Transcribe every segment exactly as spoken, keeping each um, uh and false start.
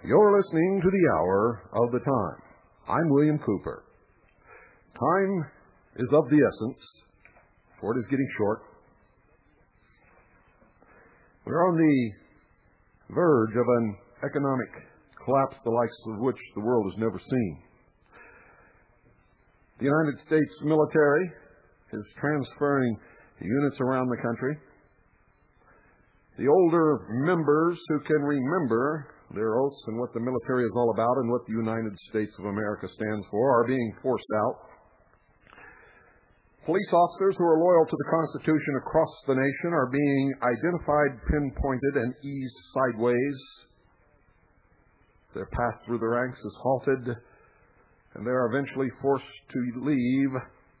You're listening to the Hour of the Time. I'm William Cooper. Time is of the essence, for it is getting short. We're on the verge of an economic collapse the likes of which the world has never seen. The United States military is transferring units around the country. The older members who can remember their oaths and what the military is all about and what the United States of America stands for are being forced out. Police officers who are loyal to the Constitution across the nation are being identified, pinpointed, and eased sideways. Their path through the ranks is halted, and they are eventually forced to leave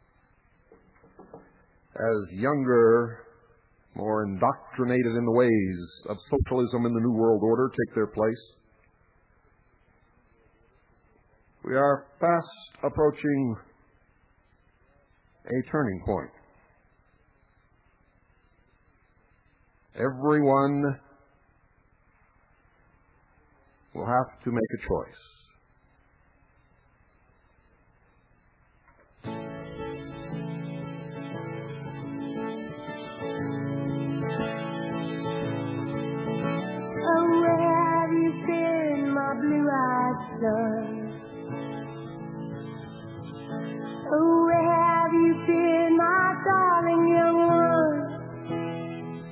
as younger, more indoctrinated in the ways of socialism and the New World Order take their place. We are fast approaching a turning point. Everyone will have to make a choice. Son. Oh, where have you been, my darling young one?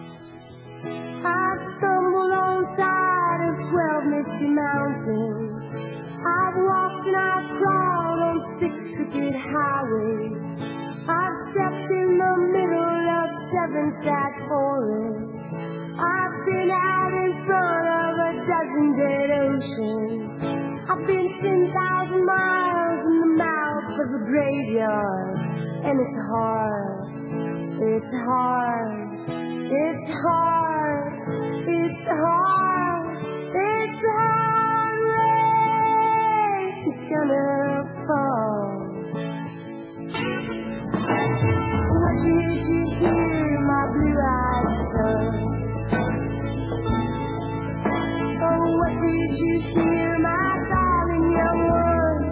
I've stumbled on side of twelve misty mountains. I've walked and I've crawled on six crooked highways. I've stepped in the middle of seven sad forests. I've been out in front of a dozen dead oceans. I've been ten thousand miles in the mouth of a graveyard. And it's hard, it's hard, it's hard, it's hard, it's hard, rain's gonna fall. What did you hear, my blue-eyed son? Oh, what did you hear, my darling young one?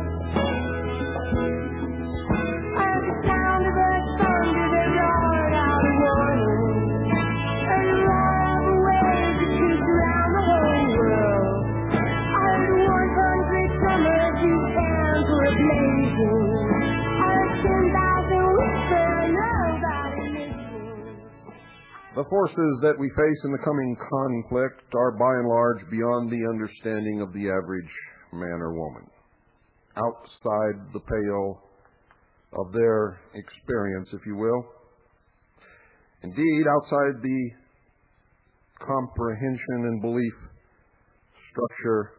I heard the sound of a thunder that roared out a warning. A roar of waves that sweeps around the whole world. I heard one hundred summers whose hands were blazing. I heard ten thousand whispers, nobody listening. The forces that we face in the coming conflict are by and large beyond the understanding of the average man or woman, outside the pale of their experience, if you will. Indeed, outside the comprehension and belief structure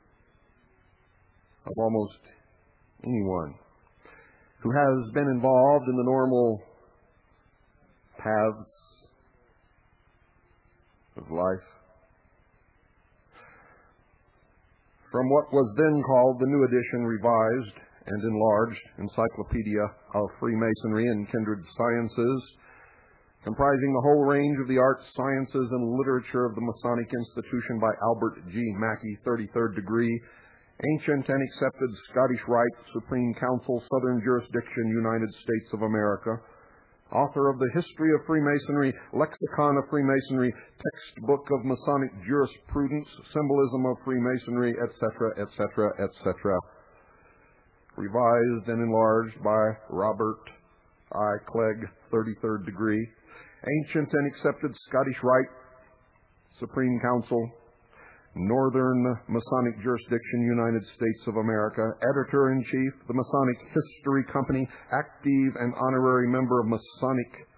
of almost anyone who has been involved in the normal paths of life. From what was then called the New Edition, Revised and Enlarged Encyclopedia of Freemasonry and Kindred Sciences, comprising the whole range of the arts, sciences, and literature of the Masonic Institution by Albert G. Mackey, thirty-third degree, Ancient and Accepted Scottish Rite, Supreme Council, Southern Jurisdiction, United States of America, author of the History of Freemasonry, Lexicon of Freemasonry, Textbook of Masonic Jurisprudence, Symbolism of Freemasonry, et cetera, et cetera, et cetera. Revised and enlarged by Robert I. Clegg, thirty-third degree. Ancient and Accepted Scottish Rite, Supreme Council, Northern Masonic Jurisdiction, United States of America. Editor-in-Chief, The Masonic History Company, active and honorary member of Masonic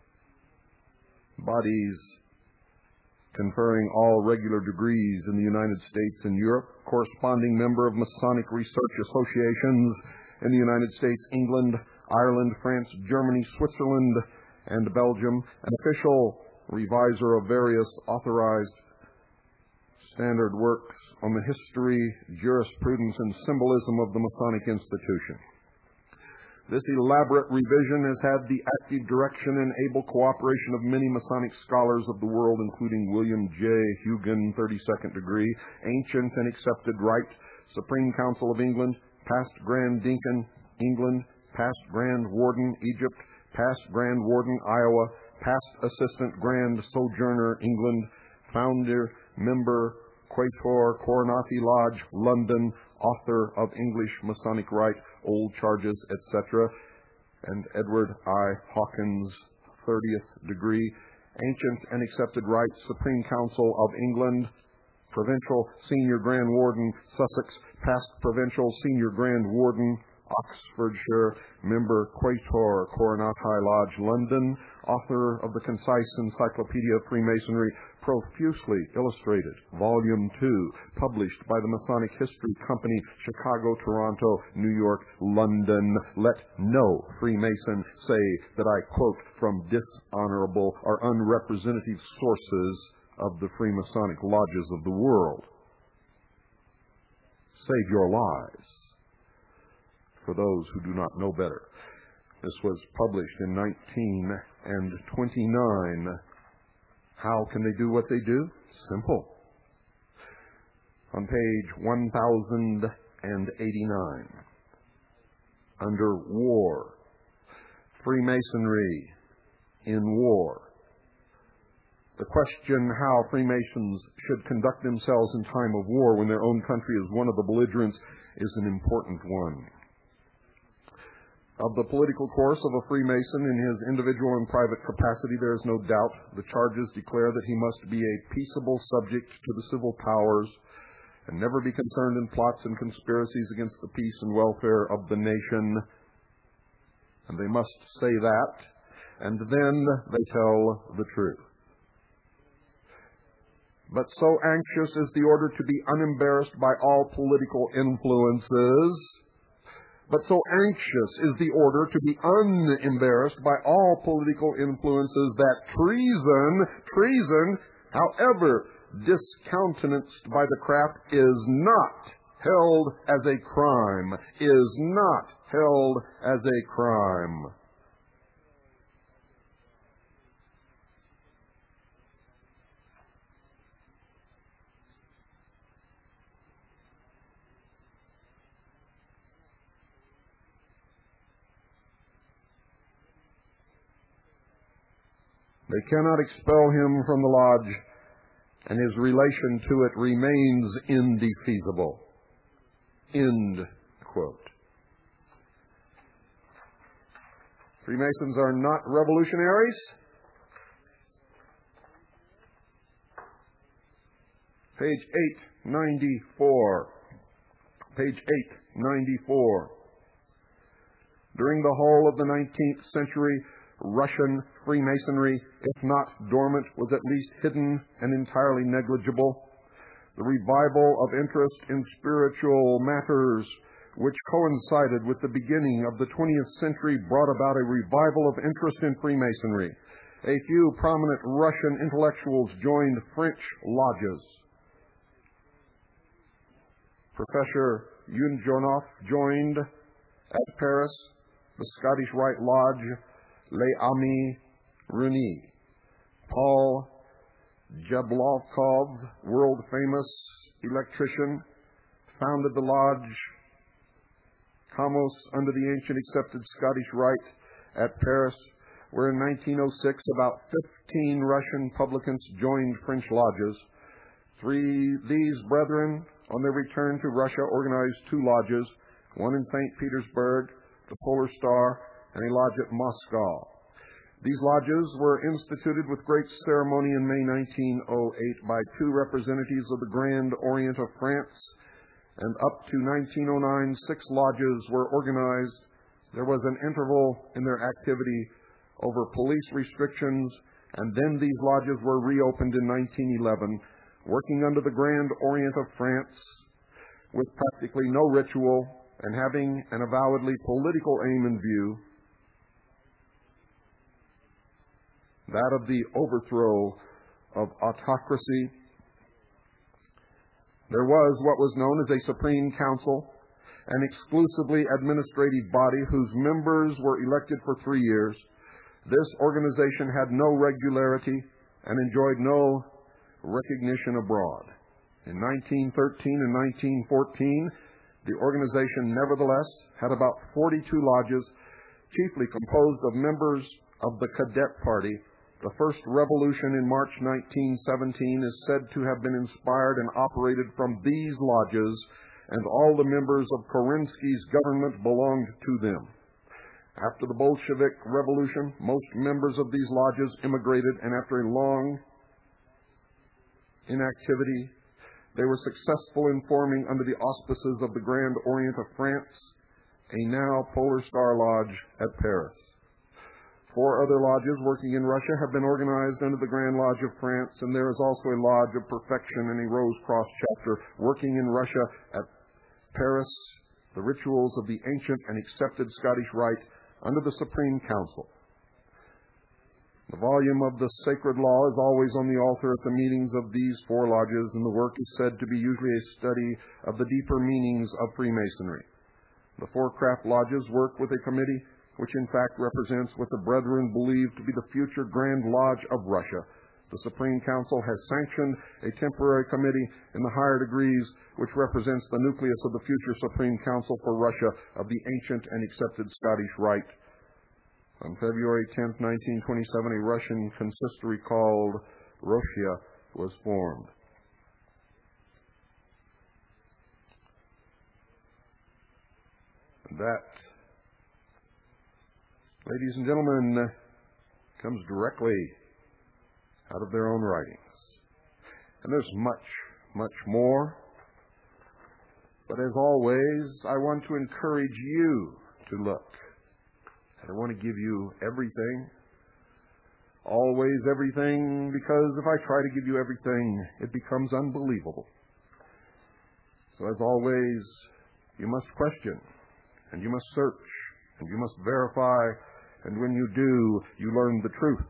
bodies conferring all regular degrees in the United States and Europe. Corresponding member of Masonic Research Associations in the United States, England, Ireland, France, Germany, Switzerland, and Belgium. An official reviser of various authorized standard works on the history, jurisprudence, and symbolism of the Masonic institution. This elaborate revision has had the active direction and able cooperation of many Masonic scholars of the world, including William J. Hugen, thirty-second degree, Ancient and Accepted Rite, Supreme Council of England, Past Grand Deacon, England, Past Grand Warden, Egypt, Past Grand Warden, Iowa, Past Assistant Grand Sojourner, England, Founder, Member, Quator, Coronati Lodge, London, author of English Masonic Rite, Old Charges, et cetera, and Edward I. Hawkins, thirtieth degree, Ancient and Accepted Rite, Supreme Council of England, Provincial Senior Grand Warden, Sussex, Past Provincial Senior Grand Warden, Oxfordshire, Member, Quator, Coronati Lodge, London, author of the Concise Encyclopedia of Freemasonry, profusely illustrated, Volume two, published by the Masonic History Company, Chicago, Toronto, New York, London. Let no Freemason say that I quote from dishonorable or unrepresentative sources of the Freemasonic lodges of the world. Save your lies for those who do not know better. This was published in nineteen twenty-nine. How can they do what they do? Simple. On page one thousand eighty-nine, under War, Freemasonry in War. The question how Freemasons should conduct themselves in time of war when their own country is one of the belligerents is an important one. Of the political course of a Freemason in his individual and private capacity, there is no doubt. The charges declare that he must be a peaceable subject to the civil powers and never be concerned in plots and conspiracies against the peace and welfare of the nation. And they must say that, and then they tell the truth. But so anxious is the order to be unembarrassed by all political influences, But so anxious is the order to be unembarrassed by all political influences that treason, treason, however discountenanced by the craft, is not held as a crime, is not held as a crime. They cannot expel him from the lodge, and his relation to it remains indefeasible. End quote. Freemasons are not revolutionaries. Page eight ninety-four. Page eight ninety-four. During the whole of the nineteenth century, Russian Freemasonry, if not dormant, was at least hidden and entirely negligible. The revival of interest in spiritual matters, which coincided with the beginning of the twentieth century, brought about a revival of interest in Freemasonry. A few prominent Russian intellectuals joined French lodges. Professor Yunjonov joined at Paris the Scottish Rite Lodge Les Amis Réunis. Paul Jablochkov, world-famous electrician, founded the lodge Kamos under the ancient accepted Scottish Rite at Paris, where in nineteen oh six about fifteen Russian publicans joined French lodges. Three these brethren, on their return to Russia, organized two lodges, one in Saint Petersburg, the Polar Star, and a lodge at Moscow. These lodges were instituted with great ceremony in May nineteen oh eight by two representatives of the Grand Orient of France, and up to nineteen oh nine, six lodges were organized. There was an interval in their activity over police restrictions, and then these lodges were reopened in nineteen eleven, working under the Grand Orient of France with practically no ritual and having an avowedly political aim in view, that of the overthrow of autocracy. There was what was known as a Supreme Council, an exclusively administrative body whose members were elected for three years, this organization had no regularity and enjoyed no recognition abroad. In nineteen thirteen and nineteen fourteen, the organization nevertheless had about forty-two lodges, chiefly composed of members of the Cadet Party. The first revolution in March nineteen seventeen is said to have been inspired and operated from these lodges, and all the members of Kerensky's government belonged to them. After the Bolshevik Revolution, most members of these lodges immigrated, and after a long inactivity, they were successful in forming, under the auspices of the Grand Orient of France, a now Polar Star Lodge at Paris. Four other lodges working in Russia have been organized under the Grand Lodge of France, and there is also a Lodge of Perfection and a Rose Cross chapter working in Russia at Paris, the rituals of the ancient and accepted Scottish Rite under the Supreme Council. The volume of the sacred law is always on the altar at the meetings of these four lodges, and the work is said to be usually a study of the deeper meanings of Freemasonry. The four craft lodges work with a committee which in fact represents what the Brethren believe to be the future Grand Lodge of Russia. The Supreme Council has sanctioned a temporary committee in the higher degrees which represents the nucleus of the future Supreme Council for Russia of the ancient and accepted Scottish Rite. On February tenth, nineteen twenty-seven, a Russian consistory called Roshia was formed. That, ladies and gentlemen, comes directly out of their own writings. And there's much, much more. But as always, I want to encourage you to look. I don't want to give you everything, always everything, because if I try to give you everything, it becomes unbelievable. So as always, you must question, and you must search, and you must verify, and when you do, you learn the truth.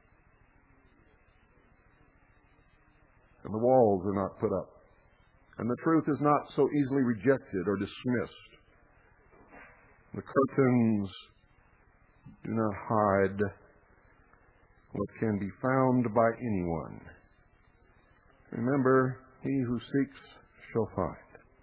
And the walls are not put up, and the truth is not so easily rejected or dismissed. The curtains do not hide what can be found by anyone. Remember, he who seeks shall find.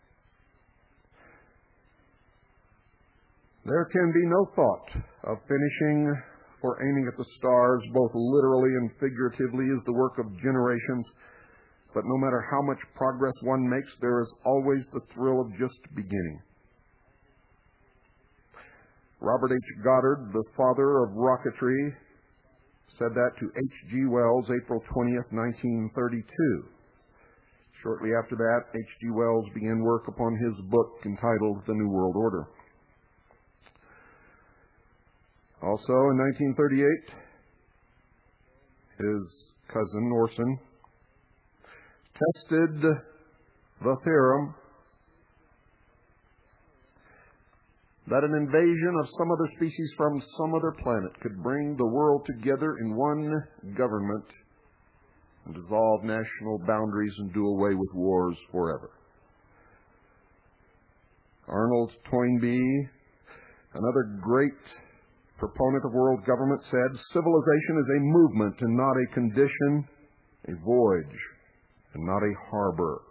There can be no thought of finishing, for aiming at the stars, both literally and figuratively, is the work of generations. But no matter how much progress one makes, there is always the thrill of just beginning. Robert H. Goddard, the father of rocketry, said that to H G Wells April twentieth, nineteen thirty-two. Shortly after that, H G Wells began work upon his book entitled The New World Order. Also, in nineteen thirty-eight, his cousin Orson tested the theorem that an invasion of some other species from some other planet could bring the world together in one government and dissolve national boundaries and do away with wars forever. Arnold Toynbee, another great proponent of world government, said, "Civilization is a movement and not a condition, a voyage and not a harbor."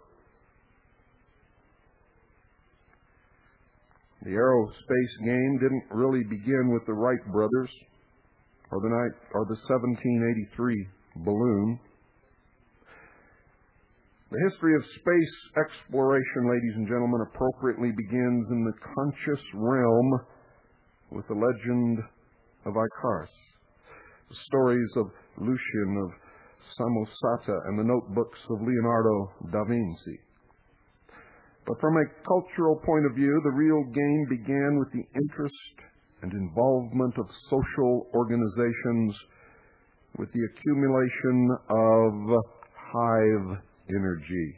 The aerospace game didn't really begin with the Wright brothers or the night or the seventeen eighty-three balloon. The history of space exploration, ladies and gentlemen, appropriately begins in the conscious realm with the legend of Icarus, the stories of Lucian of Samosata, and the notebooks of Leonardo da Vinci. But from a cultural point of view, the real game began with the interest and involvement of social organizations, with the accumulation of hive energy.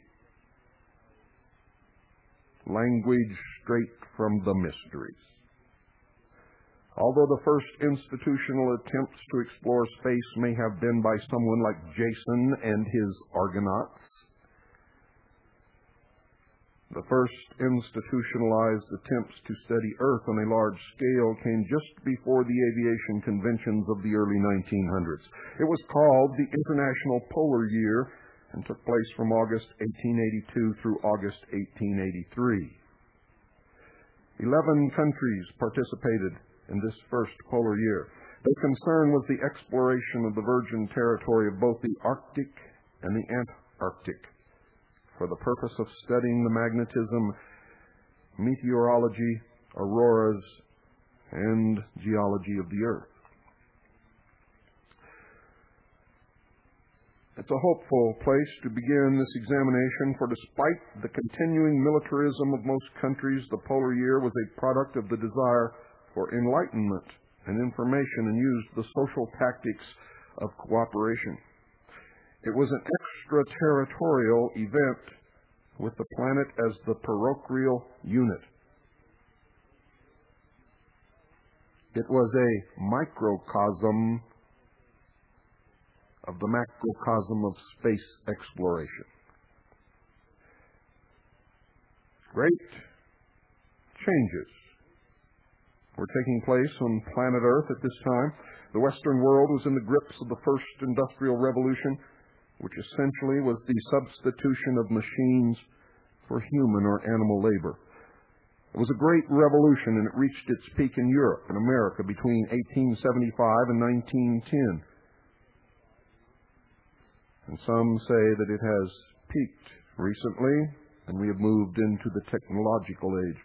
Language straight from the mysteries. Although the first institutional attempts to explore space may have been by someone like Jason and his Argonauts, The first institutionalized attempts to study Earth on a large scale came just before the aviation conventions of the early nineteen hundreds. It was called the International Polar Year and took place from August eighteen eighty-two through August eighteen eighty-three. Eleven countries participated in this first polar year. Their concern was the exploration of the virgin territory of both the Arctic and the Antarctic for the purpose of studying the magnetism, meteorology, auroras, and geology of the Earth. It's a hopeful place to begin this examination, for despite the continuing militarism of most countries, the polar year was a product of the desire for enlightenment and information, and used the social tactics of cooperation. It was an extraterritorial event with the planet as the parochial unit. It was a microcosm of the macrocosm of space exploration. Great changes were taking place on planet Earth at this time. The Western world was in the grips of the first industrial revolution, which essentially was the substitution of machines for human or animal labor. It was a great revolution, and it reached its peak in Europe and America between eighteen seventy-five and nineteen ten. And some say that it has peaked recently, and we have moved into the technological age.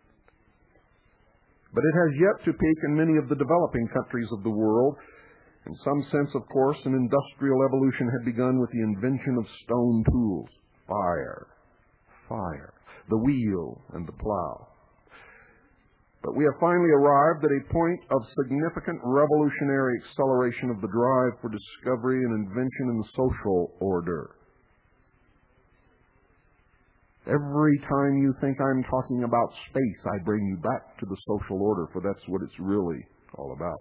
But it has yet to peak in many of the developing countries of the world. In some sense, of course, an industrial evolution had begun with the invention of stone tools, fire, fire, the wheel, and the plow. But we have finally arrived at a point of significant revolutionary acceleration of the drive for discovery and invention in the social order. Every time you think I'm talking about space, I bring you back to the social order, for that's what it's really all about.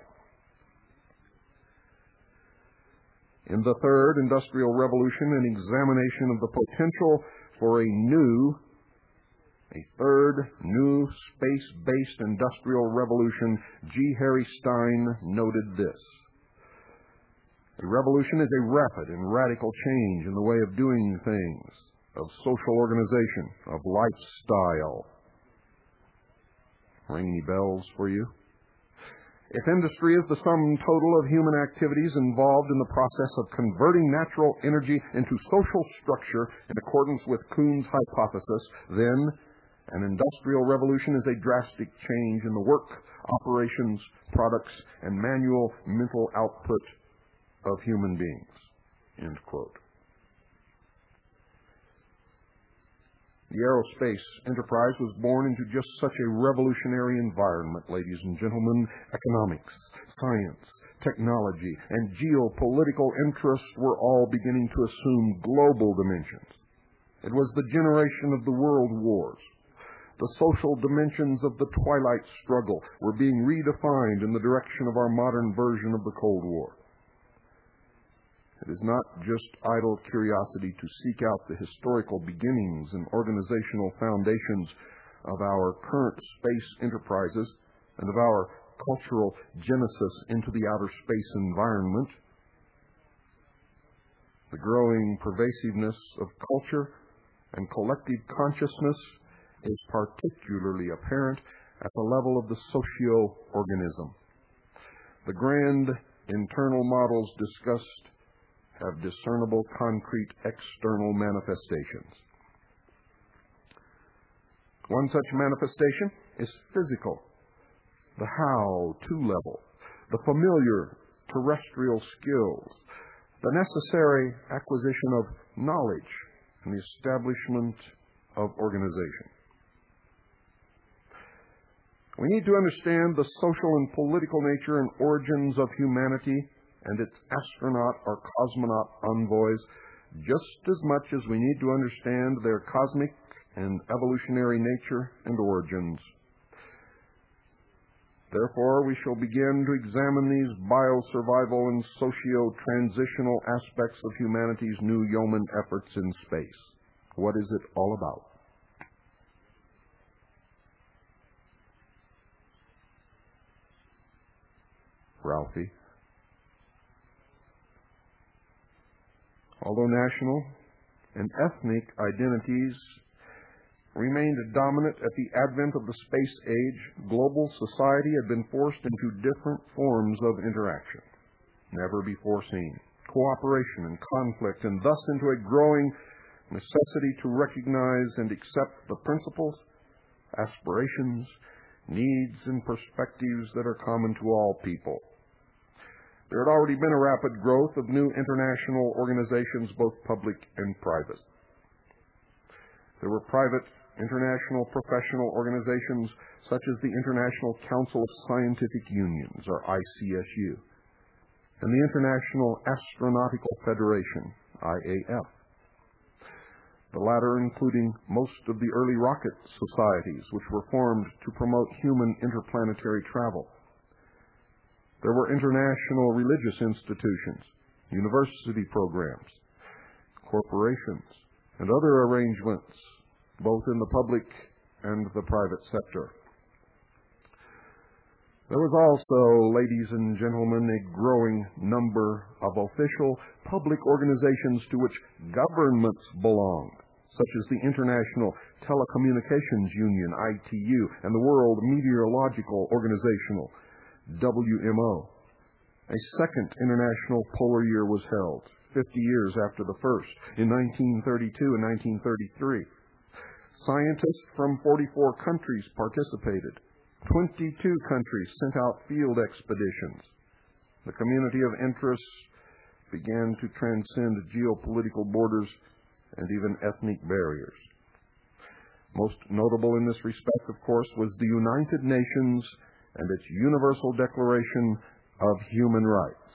In the third industrial revolution, an examination of the potential for a new, a third new space-based industrial revolution, G. Harry Stein noted this: a revolution is a rapid and radical change in the way of doing things, of social organization, of lifestyle. Ring any bells for you? If industry is the sum total of human activities involved in the process of converting natural energy into social structure in accordance with Kuhn's hypothesis, then an industrial revolution is a drastic change in the work, operations, products, and manual mental output of human beings. End quote. The aerospace enterprise was born into just such a revolutionary environment, ladies and gentlemen. Economics, science, technology, and geopolitical interests were all beginning to assume global dimensions. It was the generation of the world wars. The social dimensions of the twilight struggle were being redefined in the direction of our modern version of the Cold War. It is not just idle curiosity to seek out the historical beginnings and organizational foundations of our current space enterprises and of our cultural genesis into the outer space environment. The growing pervasiveness of culture and collective consciousness is particularly apparent at the level of the socio-organism. The grand internal models discussed have discernible, concrete, external manifestations. One such manifestation is physical, the how-to level, the familiar terrestrial skills, the necessary acquisition of knowledge, and the establishment of organization. We need to understand the social and political nature and origins of humanity and its astronaut or cosmonaut envoys just as much as we need to understand their cosmic and evolutionary nature and origins. Therefore, we shall begin to examine these biosurvival and socio-transitional aspects of humanity's new yeoman efforts in space. What is it all about? Ralphie. Although national and ethnic identities remained dominant at the advent of the space age, global society had been forced into different forms of interaction, never before seen, cooperation and conflict, and thus into a growing necessity to recognize and accept the principles, aspirations, needs, and perspectives that are common to all people. There had already been a rapid growth of new international organizations, both public and private. There were private international professional organizations such as the International Council of Scientific Unions, or I C S U, and the International Astronautical Federation, I A F. The latter including most of the early rocket societies, which were formed to promote human interplanetary travel. There were international religious institutions, university programs, corporations, and other arrangements, both in the public and the private sector. There was also, ladies and gentlemen, a growing number of official public organizations to which governments belonged, such as the International Telecommunications Union, I T U, and the World Meteorological Organization, W M O. A second International Polar Year was held, fifty years after the first, in nineteen thirty-two and nineteen thirty-three. Scientists from forty-four countries participated. twenty-two countries sent out field expeditions. The community of interests began to transcend geopolitical borders and even ethnic barriers. Most notable in this respect, of course, was the United Nations and its Universal Declaration of Human Rights.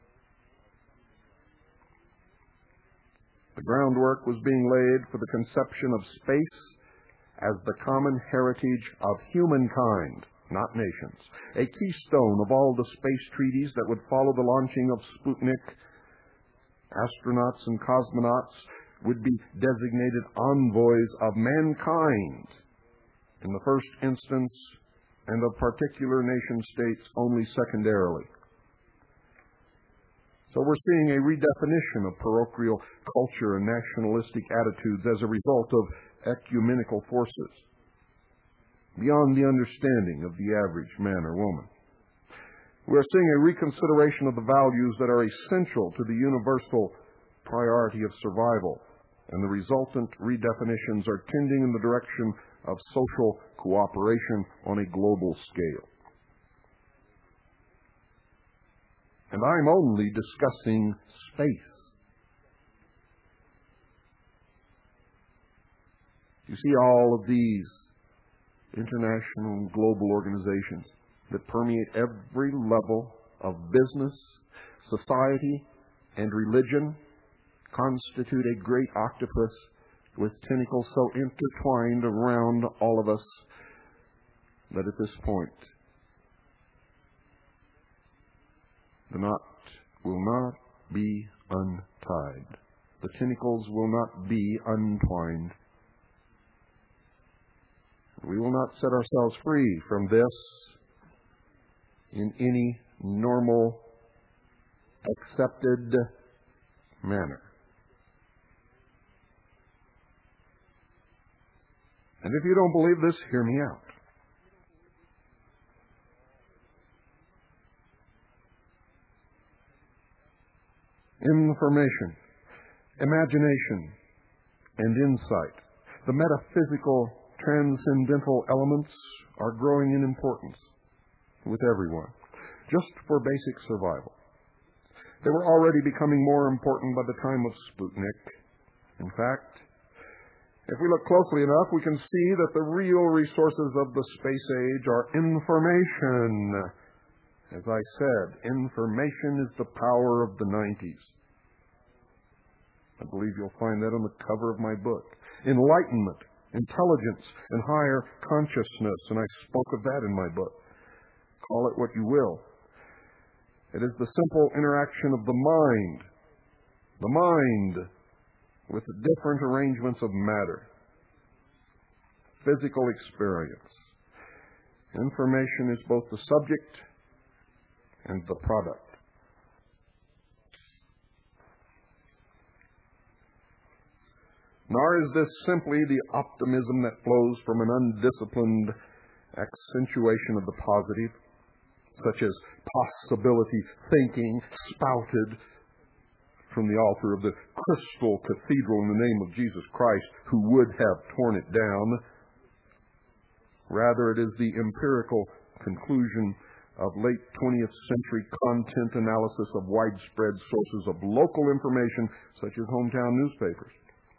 The groundwork was being laid for the conception of space as the common heritage of humankind, not nations, a keystone of all the space treaties that would follow the launching of Sputnik. Astronauts and cosmonauts would be designated envoys of mankind in the first instance, and of particular nation-states only secondarily. So we're seeing a redefinition of parochial culture and nationalistic attitudes as a result of ecumenical forces, beyond the understanding of the average man or woman. We are seeing a reconsideration of the values that are essential to the universal priority of survival, and the resultant redefinitions are tending in the direction of social cooperation on a global scale. And I'm only discussing space. You see all of these international and global organizations that permeate every level of business, society, and religion constitute a great octopus with tentacles so intertwined around all of us that at this point the knot will not be untied. The tentacles will not be untwined. We will not set ourselves free from this in any normal, accepted manner. And if you don't believe this, hear me out. Information, imagination, and insight, the metaphysical, transcendental elements are growing in importance with everyone, just for basic survival. They were already becoming more important by the time of Sputnik. In fact, if we look closely enough, we can see that the real resources of the space age are information. As I said, information is the power of the nineties. I believe you'll find that on the cover of my book. Enlightenment, intelligence, and higher consciousness, and I spoke of that in my book. Call it what you will. It is the simple interaction of the mind, the mind with the different arrangements of matter, physical experience. Information is both the subject and the product. Nor is this simply the optimism that flows from an undisciplined accentuation of the positive, such as possibility thinking spouted from the altar of the crystal cathedral in the name of Jesus Christ, who would have torn it down. Rather, it is the empirical conclusion of late twentieth century content analysis of widespread sources of local information, such as hometown newspapers.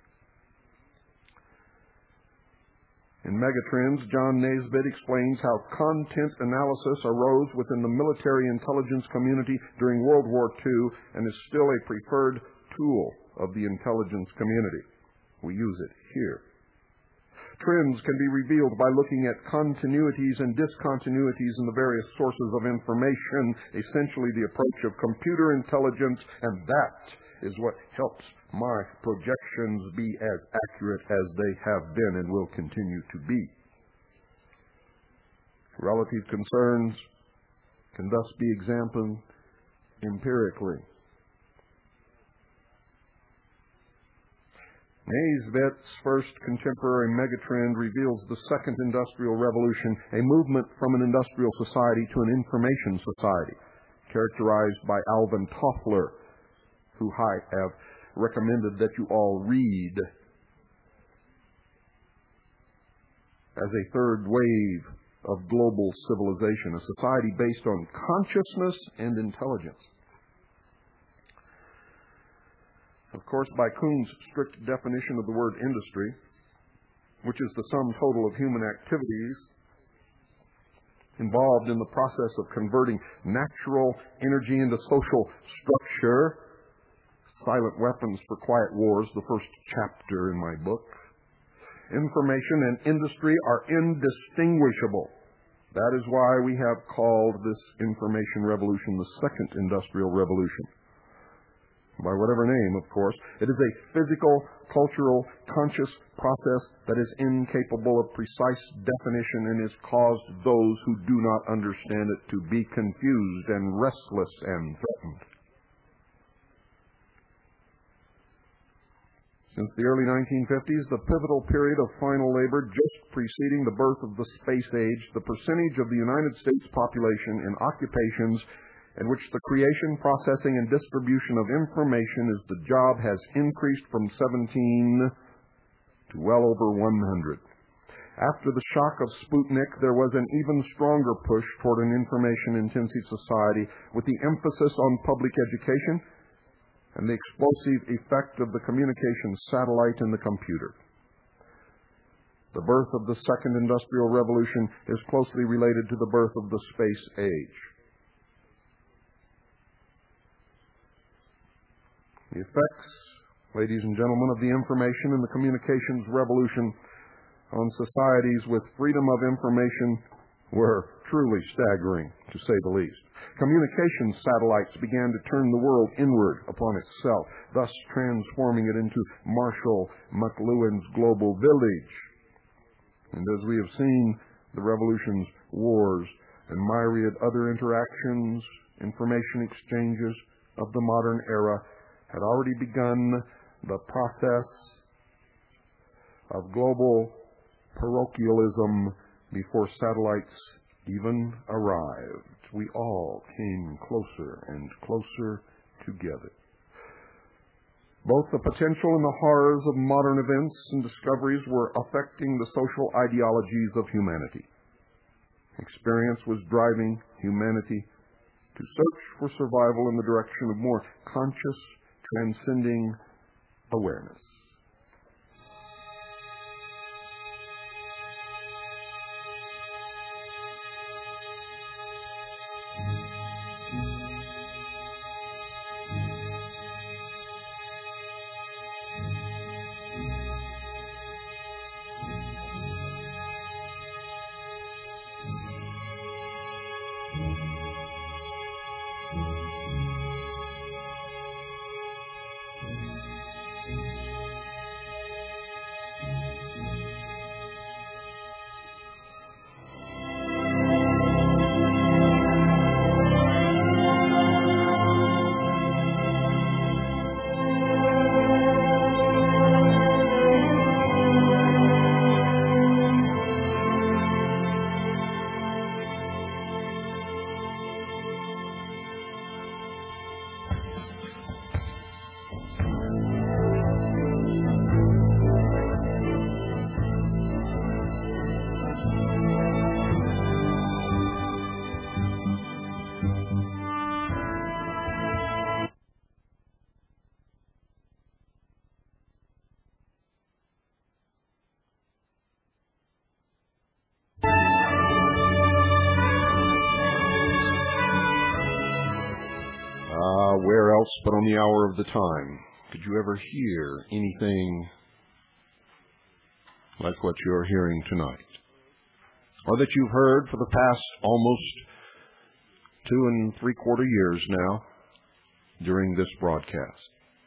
In Megatrends, John Naisbitt explains how content analysis arose within the military intelligence community during World War Two and is still a preferred tool of the intelligence community. We use it here. Trends can be revealed by looking at continuities and discontinuities in the various sources of information, essentially the approach of computer intelligence, and that is what helps my projections be as accurate as they have been and will continue to be. Relative concerns can thus be examined empirically. Naisbitt's first contemporary megatrend reveals the Second Industrial Revolution, a movement from an industrial society to an information society, characterized by Alvin Toffler, who I have recommended that you all read, as a third wave of global civilization, a society based on consciousness and intelligence. Of course, by Kuhn's strict definition of the word industry, which is the sum total of human activities involved in the process of converting natural energy into social structure, Silent Weapons for Quiet Wars, the first chapter in my book, information and industry are indistinguishable. That is why we have called this information revolution the Second Industrial Revolution. By whatever name, of course, it is a physical, cultural, conscious process that is incapable of precise definition and has caused those who do not understand it to be confused and restless and threatened. Since the early nineteen fifties, the pivotal period of final labor just preceding the birth of the space age, the percentage of the United States population in occupations in which the creation, processing, and distribution of information is the job has increased from seventeen to well over one hundred. After the shock of Sputnik, there was an even stronger push toward an information-intensive society with the emphasis on public education and the explosive effect of the communications satellite and the computer. The birth of the Second Industrial Revolution is closely related to the birth of the space age. The effects, ladies and gentlemen, of the information and the communications revolution on societies with freedom of information were truly staggering, to say the least. Communications satellites began to turn the world inward upon itself, thus transforming it into Marshall McLuhan's global village. And as we have seen, the revolution's wars and myriad other interactions, information exchanges of the modern era had already begun the process of global parochialism before satellites even arrived. We all came closer and closer together. Both the potential and the horrors of modern events and discoveries were affecting the social ideologies of humanity. Experience was driving humanity to search for survival in the direction of more conscious, transcending awareness. but on the hour of the time. Could you ever hear anything like what you're hearing tonight? Or that you've heard for the past almost two and three quarter years now during this broadcast?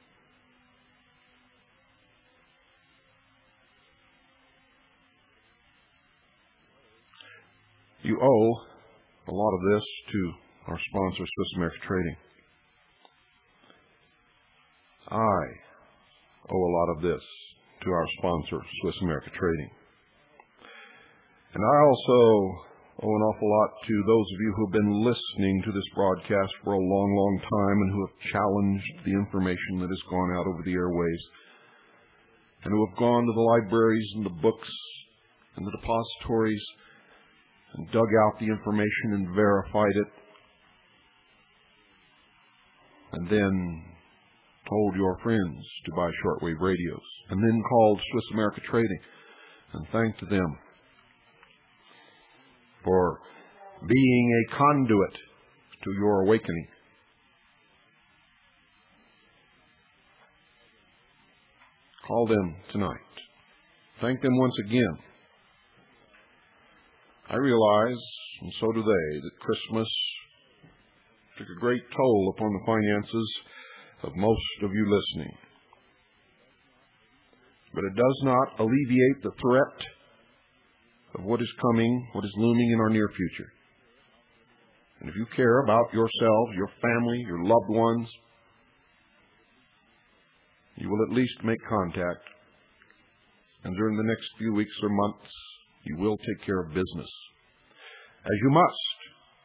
You owe a lot of this to our sponsor, Swiss America Trading. I owe a lot of this to our sponsor, Swiss America Trading. And I also owe an awful lot to those of you who have been listening to this broadcast for a long, long time and who have challenged the information that has gone out over the airways, and who have gone to the libraries and the books and the depositories and dug out the information and verified it, and then told your friends to buy shortwave radios, and then called Swiss America Trading and thanked them for being a conduit to your awakening. Call them tonight. Thank them once again. I realize, and so do they, that Christmas took a great toll upon the finances of most of you listening. But it does not alleviate the threat of what is coming, what is looming in our near future. And if you care about yourselves, your family, your loved ones, you will at least make contact. And during the next few weeks or months, you will take care of business, as you must,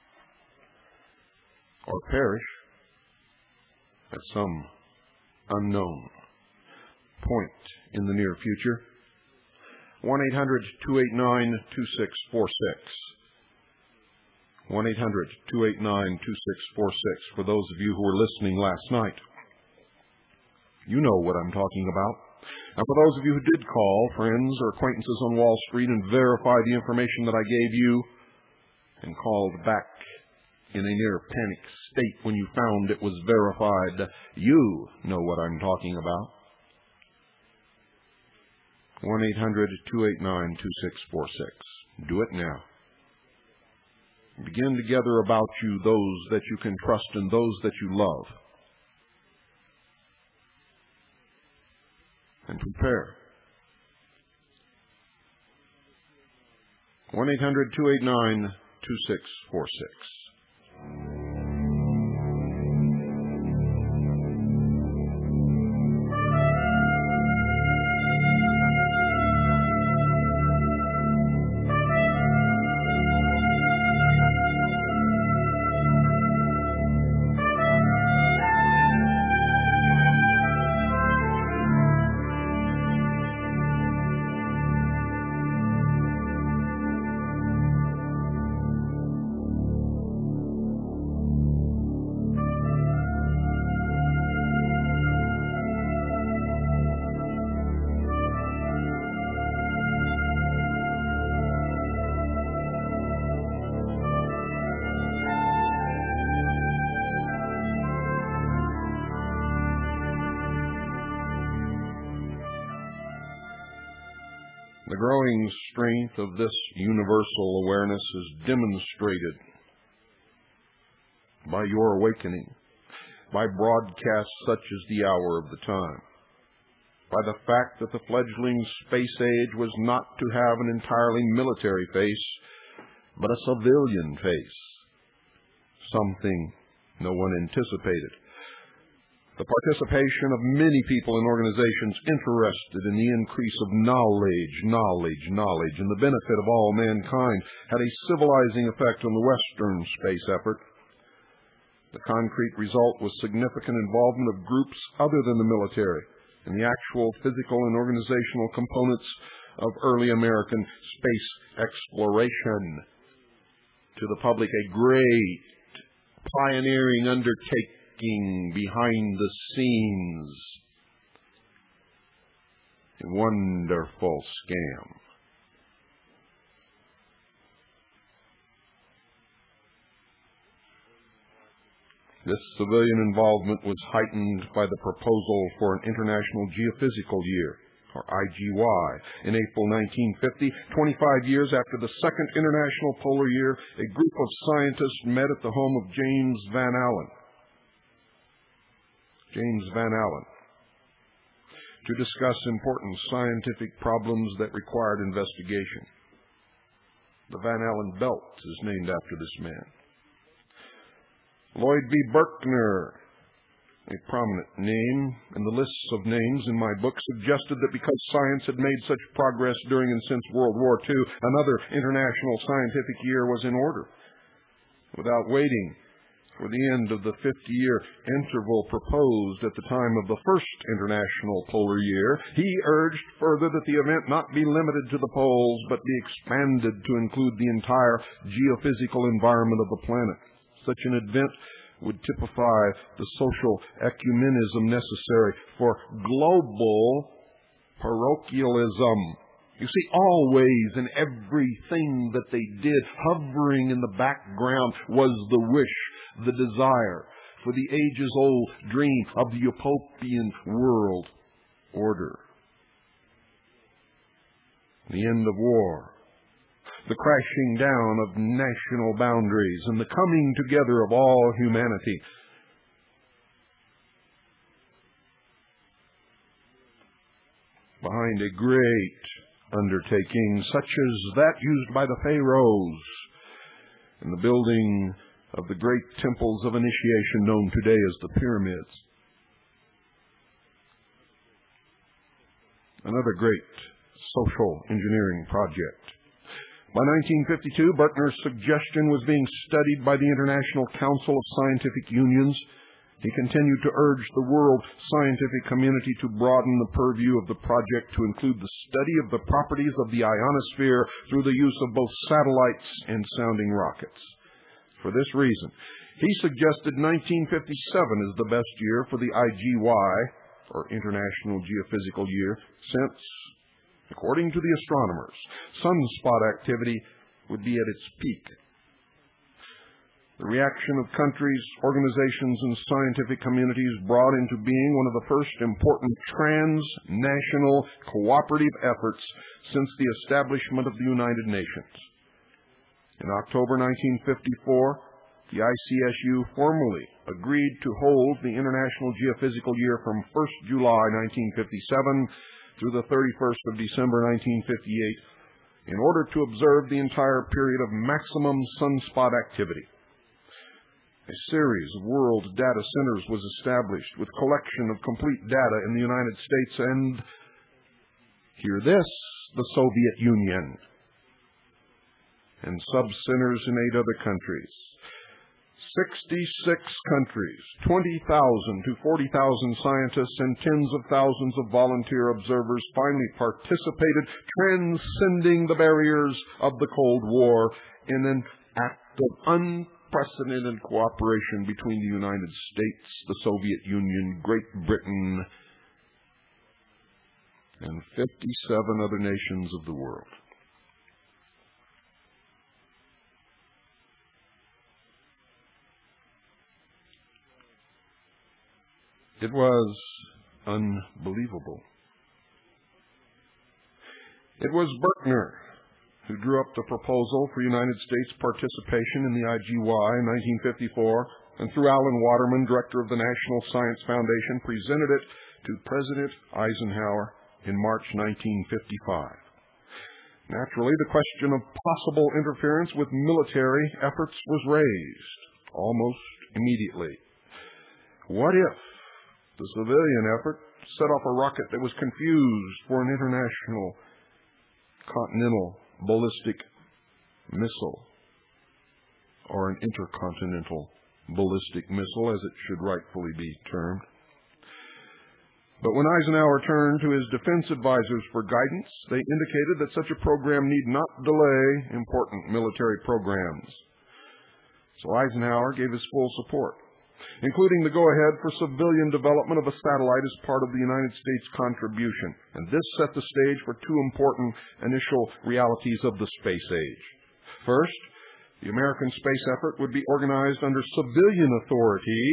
or perish at some unknown point in the near future. one eight hundred, two eight nine, two six four six. one eight hundred, two eight nine, two six four six. For those of you who were listening last night, you know what I'm talking about. And for those of you who did call, friends or acquaintances on Wall Street, and verify the information that I gave you, and called back in a near panic state when you found it was verified, you know what I'm talking about. one eight hundred, two eight nine, two six four six. Do it now. Begin to gather about you those that you can trust and those that you love. And prepare. one eight hundred, two eight nine, two six four six. The growing strength of this universal awareness is demonstrated by your awakening, by broadcasts such as the Hour of the Time, by the fact that the fledgling space age was not to have an entirely military face, but a civilian face, something no one anticipated. The participation of many people and organizations interested in the increase of knowledge, knowledge, knowledge, and the benefit of all mankind had a civilizing effect on the Western space effort. The concrete result was significant involvement of groups other than the military in the actual physical and organizational components of early American space exploration. To the public, a great pioneering undertaking behind the scenes. A wonderful scam. This civilian involvement was heightened by the proposal for an International Geophysical Year, or I G Y. In April nineteen fifty, twenty-five years after the Second International Polar Year, a group of scientists met at the home of James Van Allen. James Van Allen, to discuss important scientific problems that required investigation. The Van Allen belt is named after this man. Lloyd V. Berkner, a prominent name in the lists of names in my book, suggested that because science had made such progress during and since World War Two, another International Scientific Year was in order. Without waiting for the end of the fifty-year interval proposed at the time of the first International Polar Year, he urged further that the event not be limited to the poles, but be expanded to include the entire geophysical environment of the planet. Such an event would typify the social ecumenism necessary for global parochialism. You see, always in everything that they did, hovering in the background was the wish, the desire for the ages-old dream of the utopian world order. The end of war, the crashing down of national boundaries, and the coming together of all humanity. Behind a great undertaking such as that used by the pharaohs in the building of the great temples of initiation known today as the pyramids. Another great social engineering project. By nineteen fifty-two, Berkner's suggestion was being studied by the International Council of Scientific Unions. He continued to urge the world scientific community to broaden the purview of the project to include the study of the properties of the ionosphere through the use of both satellites and sounding rockets. For this reason, he suggested nineteen fifty-seven as the best year for the I G Y, or International Geophysical Year, since, according to the astronomers, sunspot activity would be at its peak. The reaction of countries, organizations, and scientific communities brought into being one of the first important transnational cooperative efforts since the establishment of the United Nations. In October nineteen fifty-four, the I C S U formally agreed to hold the International Geophysical Year from first of July nineteen fifty-seven through the thirty-first of December nineteen fifty-eight in order to observe the entire period of maximum sunspot activity. A series of world data centers was established with collection of complete data in the United States and, hear this, the Soviet Union, and sub-centers in eight other countries. sixty-six countries, twenty thousand to forty thousand scientists, and tens of thousands of volunteer observers finally participated, transcending the barriers of the Cold War in an act of unprecedented cooperation between the United States, the Soviet Union, Great Britain, and fifty-seven other nations of the world. It was unbelievable. It was Berkner who drew up the proposal for United States participation in the I G Y in nineteen fifty-four, and through Alan Waterman, director of the National Science Foundation, presented it to President Eisenhower in March nineteen fifty-five. Naturally, the question of possible interference with military efforts was raised almost immediately. What if the civilian effort set off a rocket that was confused for an international continental ballistic missile, or an intercontinental ballistic missile, as it should rightfully be termed? But when Eisenhower turned to his defense advisors for guidance, they indicated that such a program need not delay important military programs. So Eisenhower gave his full support, including the go-ahead for civilian development of a satellite as part of the United States contribution. And this set the stage for two important initial realities of the space age. First, The American space effort would be organized under civilian authority.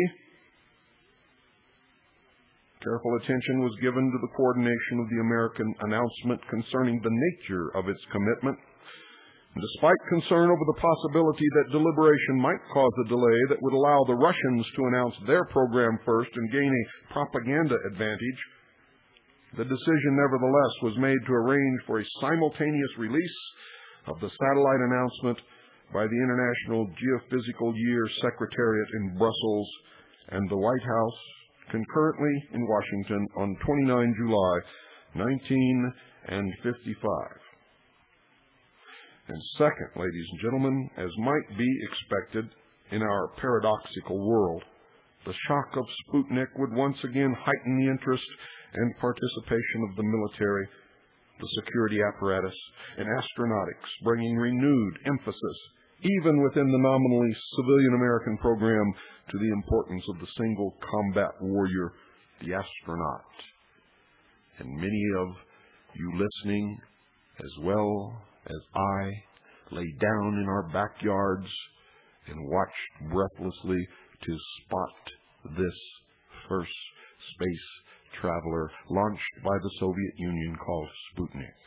Careful attention was given to the coordination of the American announcement concerning the nature of its commitment. Despite concern over the possibility that deliberation might cause a delay that would allow the Russians to announce their program first and gain a propaganda advantage, the decision nevertheless was made to arrange for a simultaneous release of the satellite announcement by the International Geophysical Year Secretariat in Brussels and the White House concurrently in Washington on the twenty-ninth of July, nineteen fifty-five. And second, ladies and gentlemen, as might be expected in our paradoxical world, the shock of Sputnik would once again heighten the interest and participation of the military, the security apparatus, and astronautics, bringing renewed emphasis, even within the nominally civilian American program, to the importance of the single combat warrior, the astronaut. And many of you listening, as well as I, lay down in our backyards and watched breathlessly to spot this first space traveler launched by the Soviet Union called Sputnik.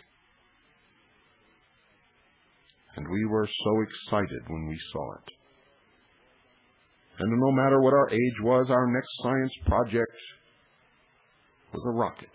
And we were so excited when we saw it. And no matter what our age was, our next science project was a rocket.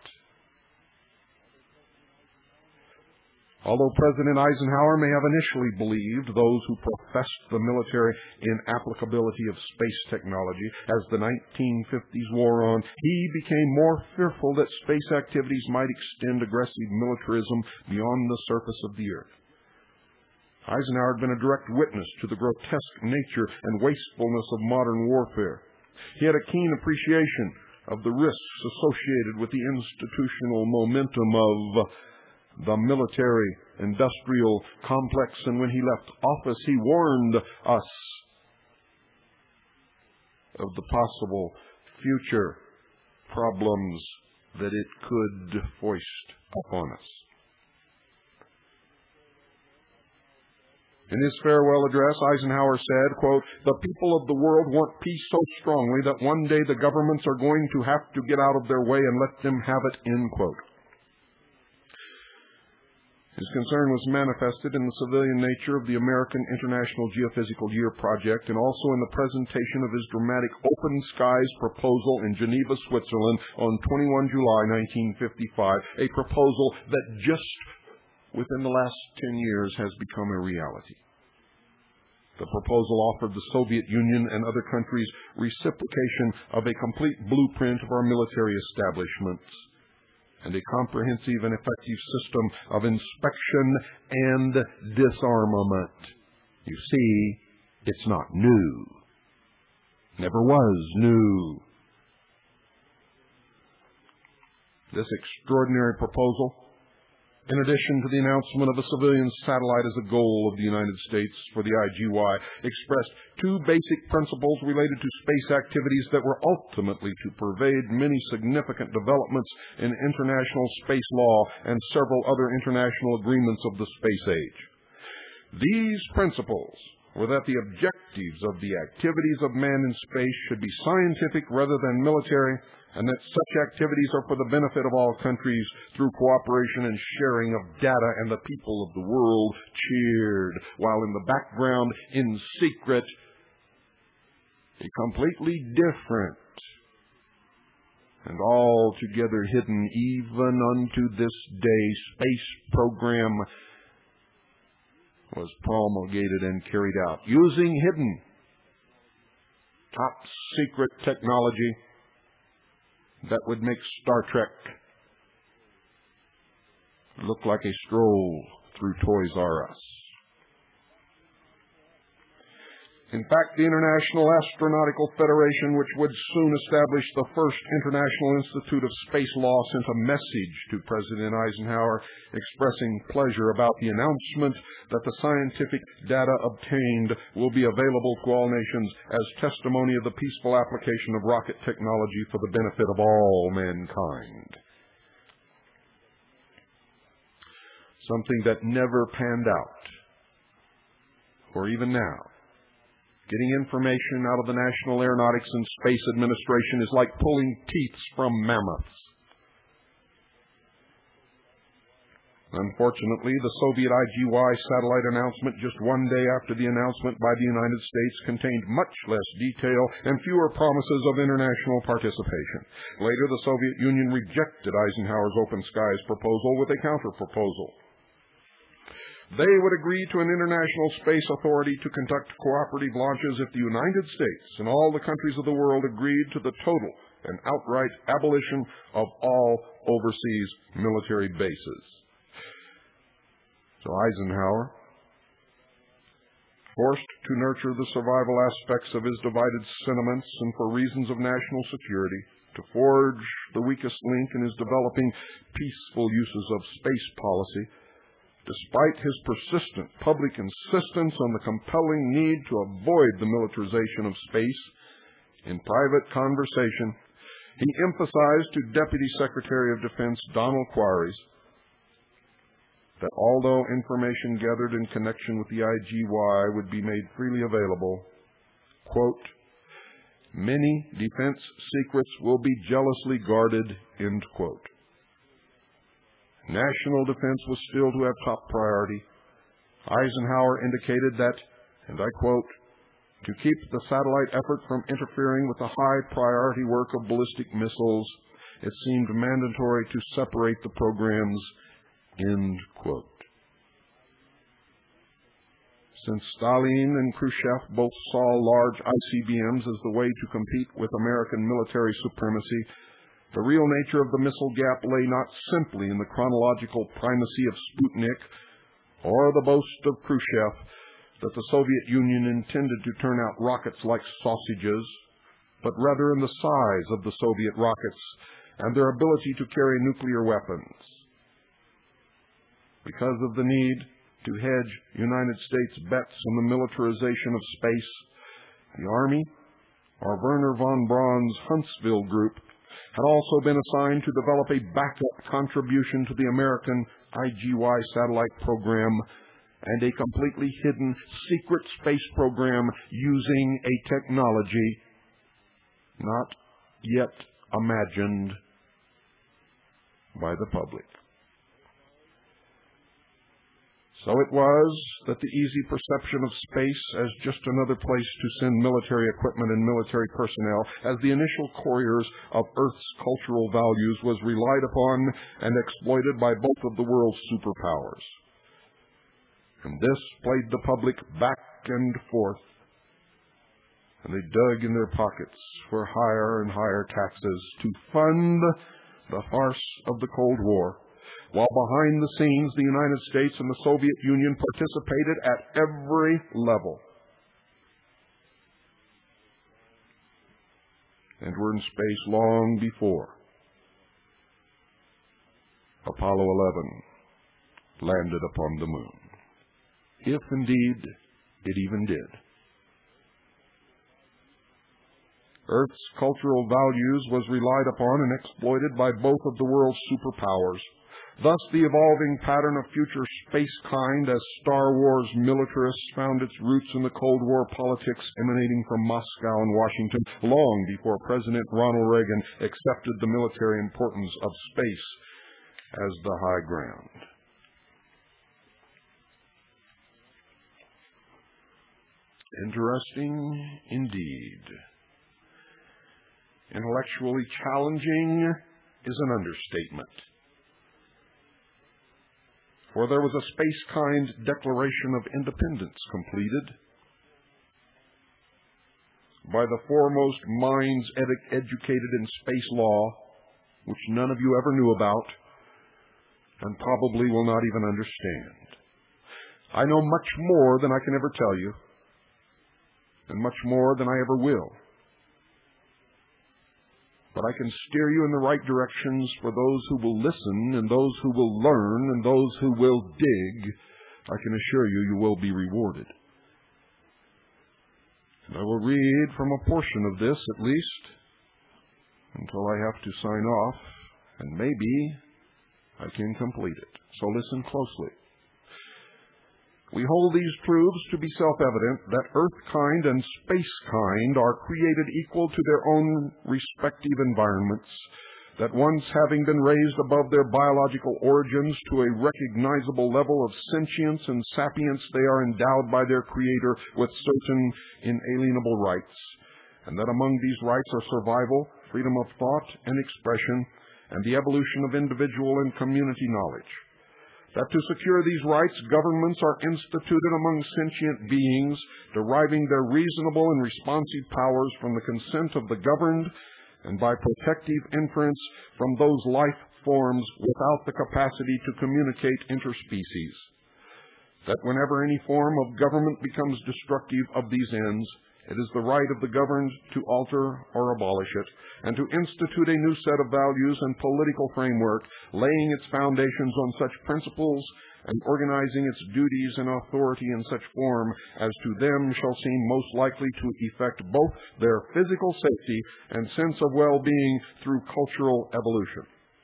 Although President Eisenhower may have initially believed those who professed the military inapplicability of space technology as the nineteen fifties wore on, he became more fearful that space activities might extend aggressive militarism beyond the surface of the earth. Eisenhower had been a direct witness to the grotesque nature and wastefulness of modern warfare. He had a keen appreciation of the risks associated with the institutional momentum of the military-industrial complex, and when he left office, he warned us of the possible future problems that it could foist upon us. In his farewell address, Eisenhower said, quote, "The people of the world want peace so strongly that one day the governments are going to have to get out of their way and let them have it," end quote. His concern was manifested in the civilian nature of the American International Geophysical Year project and also in the presentation of his dramatic Open Skies proposal in Geneva, Switzerland on the twenty-first of July, nineteen fifty-five, a proposal that just within the last ten years has become a reality. The proposal offered the Soviet Union and other countries reciprocation of a complete blueprint of our military establishments and a comprehensive and effective system of inspection and disarmament. You see, it's not new. Never was new. This extraordinary proposal, in addition to the announcement of a civilian satellite as a goal of the United States for the I G Y, expressed two basic principles related to space activities that were ultimately to pervade many significant developments in international space law and several other international agreements of the space age. These principles were that the objectives of the activities of man in space should be scientific rather than military, and that such activities are for the benefit of all countries through cooperation and sharing of data, and the people of the world cheered, while in the background, in secret, a completely different and altogether hidden, even unto this day, space program was promulgated and carried out using hidden, top secret technology that would make Star Trek look like a stroll through Toys R Us. In fact, the International Astronautical Federation, which would soon establish the first International Institute of Space Law, sent a message to President Eisenhower expressing pleasure about the announcement that the scientific data obtained will be available to all nations as testimony of the peaceful application of rocket technology for the benefit of all mankind. Something that never panned out or even now, getting information out of the National Aeronautics and Space Administration is like pulling teeth from mammoths. Unfortunately, the Soviet I G Y satellite announcement just one day after the announcement by the United States contained much less detail and fewer promises of international participation. Later, the Soviet Union rejected Eisenhower's Open Skies proposal with a counter-proposal. They would agree to an international space authority to conduct cooperative launches if the United States and all the countries of the world agreed to the total and outright abolition of all overseas military bases. So Eisenhower, forced to nurture the survival aspects of his divided sentiments and for reasons of national security, to forge the weakest link in his developing peaceful uses of space policy, despite his persistent public insistence on the compelling need to avoid the militarization of space, in private conversation, he emphasized to Deputy Secretary of Defense Donald Quarries that although information gathered in connection with the I G Y would be made freely available, quote, many defense secrets will be jealously guarded, end quote. National defense was still to have top priority. Eisenhower indicated that, and I quote, to keep the satellite effort from interfering with the high priority work of ballistic missiles, it seemed mandatory to separate the programs, end quote. Since Stalin and Khrushchev both saw large I C B Ms as the way to compete with American military supremacy, the real nature of the missile gap lay not simply in the chronological primacy of Sputnik or the boast of Khrushchev that the Soviet Union intended to turn out rockets like sausages, but rather in the size of the Soviet rockets and their ability to carry nuclear weapons. Because of the need to hedge United States bets on the militarization of space, the Army, or Wernher von Braun's Huntsville Group, had also been assigned to develop a backup contribution to the American I G Y satellite program and a completely hidden secret space program using a technology not yet imagined by the public. So it was that the easy perception of space as just another place to send military equipment and military personnel as the initial couriers of Earth's cultural values was relied upon and exploited by both of the world's superpowers. And this played the public back and forth, and they dug in their pockets for higher and higher taxes to fund the farce of the Cold War, while behind the scenes the United States and the Soviet Union participated at every level and were in space long before Apollo eleven landed upon the moon, if indeed it even did. Earth's cultural values was relied upon and exploited by both of the world's superpowers. Thus, the evolving pattern of future space-kind as Star Wars militarists found its roots in the Cold War politics emanating from Moscow and Washington long before President Ronald Reagan accepted the military importance of space as the high ground. Interesting indeed. Intellectually challenging is an understatement. For there was a space-kind Declaration of Independence completed by the foremost minds ed- educated in space law, which none of you ever knew about and probably will not even understand. I know much more than I can ever tell you, and much more than I ever will. But I can steer you in the right directions for those who will listen and those who will learn and those who will dig. I can assure you, you will be rewarded. And I will read from a portion of this at least until I have to sign off, and maybe I can complete it. So listen closely. We hold these truths to be self-evident, that Earth-kind and space-kind are created equal to their own respective environments, that once having been raised above their biological origins to a recognizable level of sentience and sapience, they are endowed by their Creator with certain inalienable rights, and that among these rights are survival, freedom of thought and expression, and the evolution of individual and community knowledge. That to secure these rights, governments are instituted among sentient beings, deriving their reasonable and responsive powers from the consent of the governed, and by protective inference from those life forms without the capacity to communicate interspecies. That whenever any form of government becomes destructive of these ends, it is the right of the governed to alter or abolish it, and to institute a new set of values and political framework, laying its foundations on such principles and organizing its duties and authority in such form as to them shall seem most likely to effect both their physical safety and sense of well-being through cultural evolution.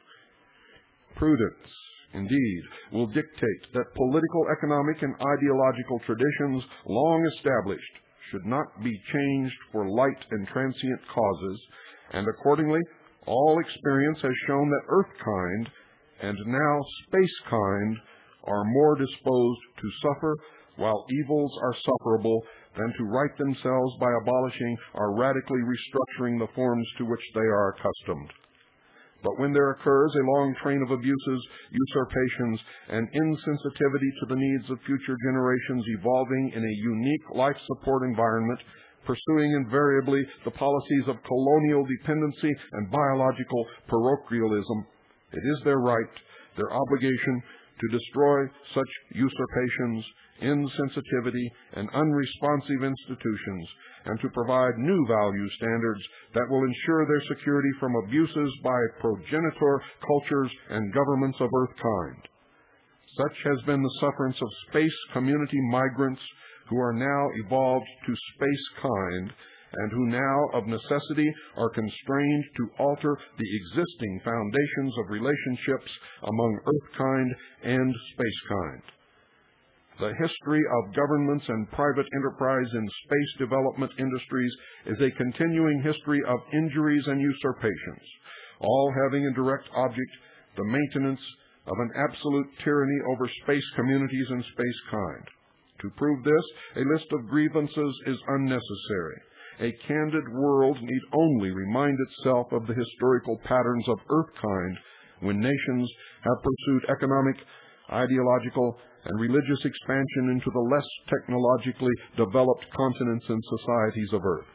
Prudence, indeed, will dictate that political, economic, and ideological traditions long established should not be changed for light and transient causes, and accordingly all experience has shown that Earth-kind and now space-kind are more disposed to suffer, while evils are sufferable, than to right themselves by abolishing or radically restructuring the forms to which they are accustomed. But when there occurs a long train of abuses, usurpations, and insensitivity to the needs of future generations evolving in a unique life support environment, pursuing invariably the policies of colonial dependency and biological parochialism, it is their right, their obligation, to destroy such usurpations, insensitivity, and unresponsive institutions, and to provide new value standards that will ensure their security from abuses by progenitor cultures and governments of Earth-kind. Such has been the sufferance of space community migrants who are now evolved to space-kind, and who now, of necessity, are constrained to alter the existing foundations of relationships among Earth-kind and space-kind. The history of governments and private enterprise in space development industries is a continuing history of injuries and usurpations, all having a direct object the maintenance of an absolute tyranny over space communities and space-kind. To prove this, a list of grievances is unnecessary. A candid world need only remind itself of the historical patterns of Earth-kind when nations have pursued economic, ideological, and religious expansion into the less technologically developed continents and societies of Earth.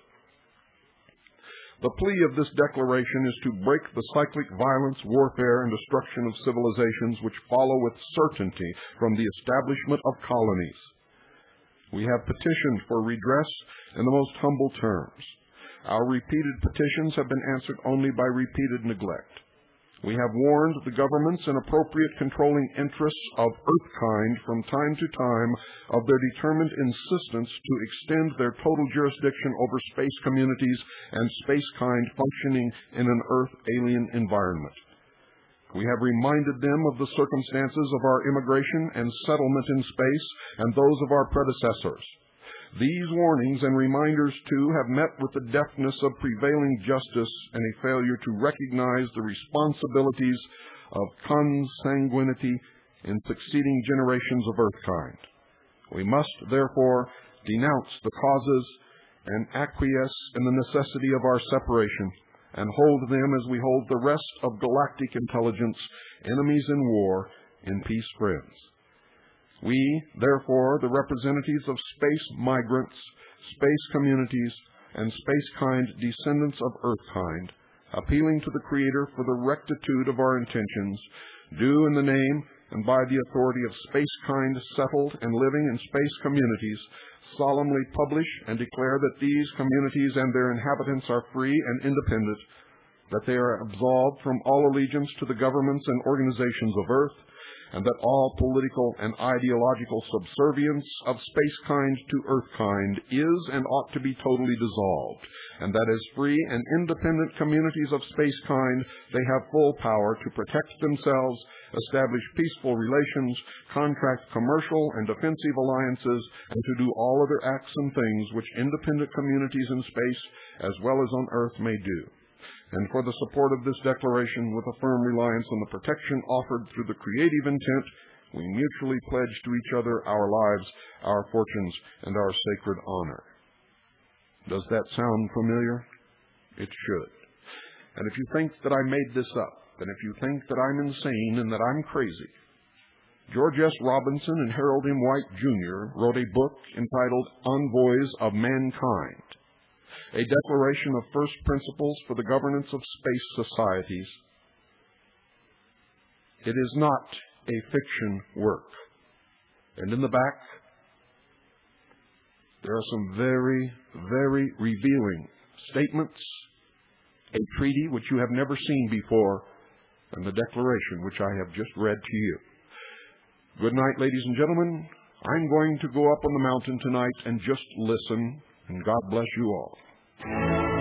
The plea of this declaration is to break the cyclic violence, warfare, and destruction of civilizations which follow with certainty from the establishment of colonies. We have petitioned for redress in the most humble terms. Our repeated petitions have been answered only by repeated neglect. We have warned the governments and appropriate controlling interests of Earth-kind from time to time of their determined insistence to extend their total jurisdiction over space communities and space-kind functioning in an Earth-alien environment. We have reminded them of the circumstances of our immigration and settlement in space and those of our predecessors. These warnings and reminders, too, have met with the deafness of prevailing justice and a failure to recognize the responsibilities of consanguinity in succeeding generations of Earth-kind. We must, therefore, denounce the causes and acquiesce in the necessity of our separation, and hold them as we hold the rest of galactic intelligence, enemies in war, in peace friends. We, therefore, the representatives of space migrants, space communities, and space-kind descendants of Earth-kind, appealing to the Creator for the rectitude of our intentions, do in the name and by the authority of space-kind settled and living in space communities, solemnly publish and declare that these communities and their inhabitants are free and independent, that they are absolved from all allegiance to the governments and organizations of Earth, and that all political and ideological subservience of space-kind to Earth-kind is and ought to be totally dissolved, and that as free and independent communities of space-kind, they have full power to protect themselves establish peaceful relations, contract commercial and defensive alliances, and to do all other acts and things which independent communities in space as well as on Earth may do. And for the support of this declaration, with a firm reliance on the protection offered through the creative intent, we mutually pledge to each other our lives, our fortunes, and our sacred honor. Does that sound familiar? It should. And if you think that I made this up, and if you think that I'm insane and that I'm crazy, George S. Robinson and Harold M. White, Junior wrote a book entitled Envoys of Mankind, a declaration of first principles for the governance of space societies. It is not a fiction work. And in the back, there are some very, very revealing statements, a treaty which you have never seen before, and the declaration which I have just read to you. Good night, ladies and gentlemen. I'm going to go up on the mountain tonight and just listen, and God bless you all.